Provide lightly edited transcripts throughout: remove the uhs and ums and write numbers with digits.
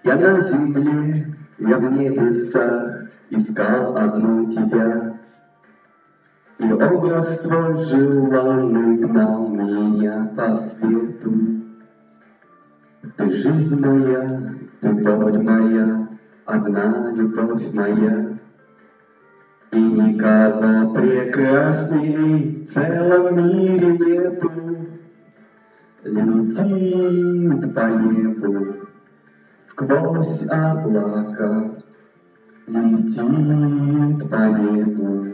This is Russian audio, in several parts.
Я на земле, я в небесах искал одну тебя, и образ твой желанный гнал меня по свету. Ты жизнь моя, ты боль моя, одна любовь моя, и никого прекрасней в целом мире нету. Летит по небу сквозь облака, летит по небу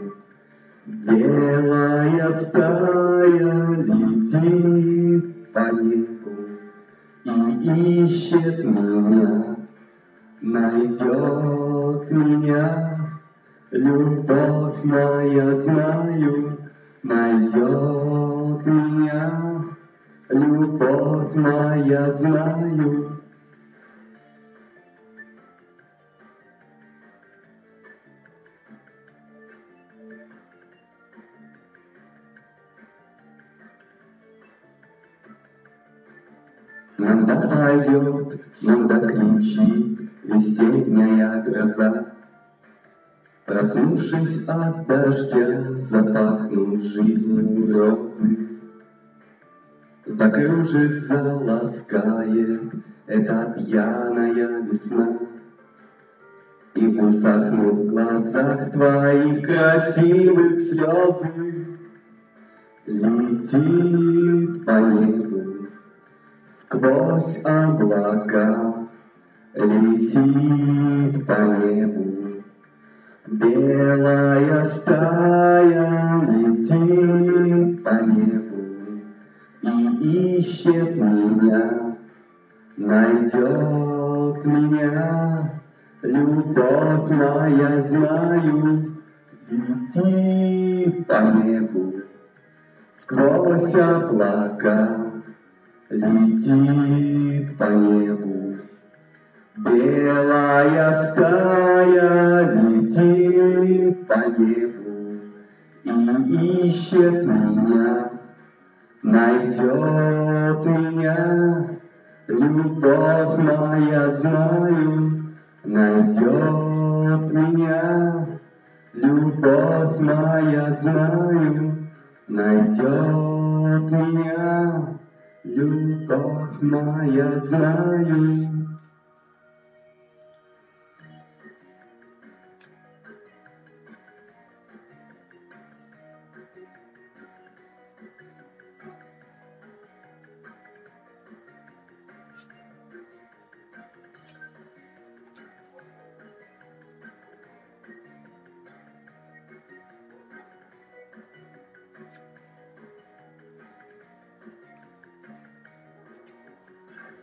белая стая, летит по небу и ищет меня, найдет меня. Любовь моя, знаю, найдет меня. Любовь моя, знаю. Иногда поет, иногда кричит весенняя гроза. Проснувшись от дождя, запахнут жизнью розы. Закружится, ласкает эта пьяная весна, и высохнут в глазах твоих красивых слезы. Летит по небу сквозь облака, летит по небу белая стая, летит по небу и ищет меня, найдет меня. Любовь моя, знаю, летит по небу сквозь облака, летит по небу белая стая, летит по небу и ищет меня, найдет меня. Любовь моя, знаю, найдет меня. Любовь моя, знаю, найдет меня. Любовь моя, знаю.